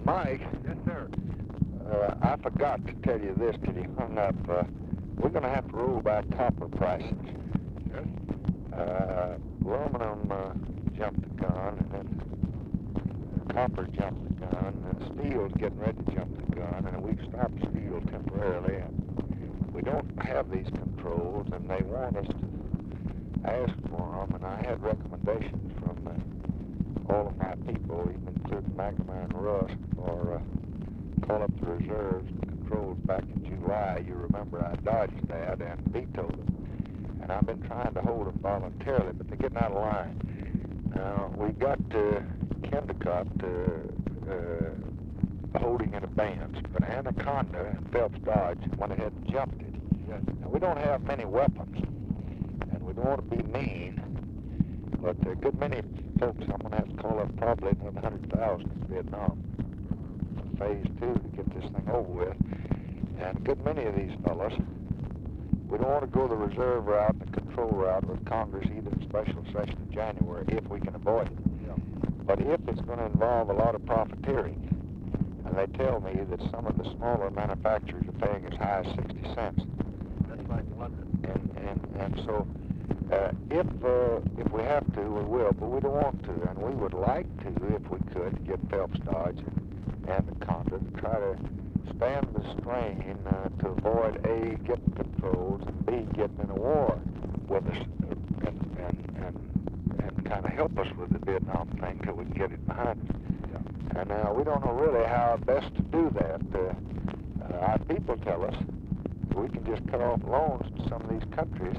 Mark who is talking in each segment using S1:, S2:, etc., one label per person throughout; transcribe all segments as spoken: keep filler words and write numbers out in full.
S1: Mike.
S2: Yes, sir.
S1: Uh, I forgot to tell you this till you hung up. Uh, we're going to have to roll back copper prices.
S2: Yes.
S1: Uh, aluminum uh, jumped the gun, and then copper jumped the gun, and steel's getting ready to jump the gun, and we've stopped steel temporarily. And we don't have these controls, and they want us to ask for them, and I had recommendations from uh, all of my people, even including McNamara and Russ, for uh, call up the reserves and controls back in July. You remember I dodged that and vetoed them. And I've been trying to hold them voluntarily, but they're getting out of line. Now, we got uh, Kennecott uh, uh, holding in abeyance, but Anaconda and Phelps Dodge went ahead and jumped it.
S2: Yes.
S1: Now, we don't have many weapons, and we don't want to be mean, but a good many folks, I'm going to have to call up probably another one hundred thousand in Vietnam, phase two, to get this thing over with. And a good many of these fellows, we don't want to go the reserve route and the control route with Congress either in special session in January if we can avoid it.
S2: Yeah.
S1: But if it's going to involve a lot of profiteering, and they tell me that some of the smaller manufacturers are paying as high as sixty cents.
S2: That's like London.
S1: And, and, and so uh, if, uh, if we have to, we will, but we don't want to. And we would like to, if we could, get Phelps Dodge and Anaconda to try to stand the strain uh, to avoid A, getting controls, and B, getting in a war with us, uh, and, and, and, and kind of help us with the Vietnam thing till we can get it behind us.
S2: Yeah.
S1: And uh, we don't know really how best to do that. Uh, uh, our people tell us we can just cut off loans to some of these countries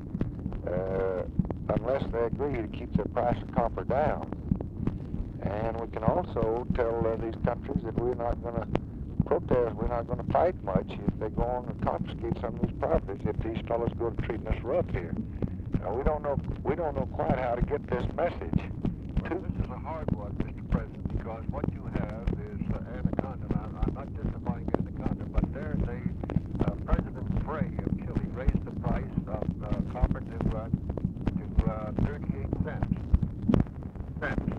S1: uh, unless they agree to keep their price of copper down. And we can also tell uh, these countries that we're not going to protest, we're not going to fight much if they go on and confiscate some of these properties if these fellows go to treating us rough here. Now, we don't know we don't know quite how to get this message.
S2: Well, this is a hard one, Mister President, because what you have is uh, Anaconda. Now, I'm not justifying Anaconda, but there's a uh, President Frey of Chile raised the price of uh, copper to uh, to uh, thirty-eight cents. Cents.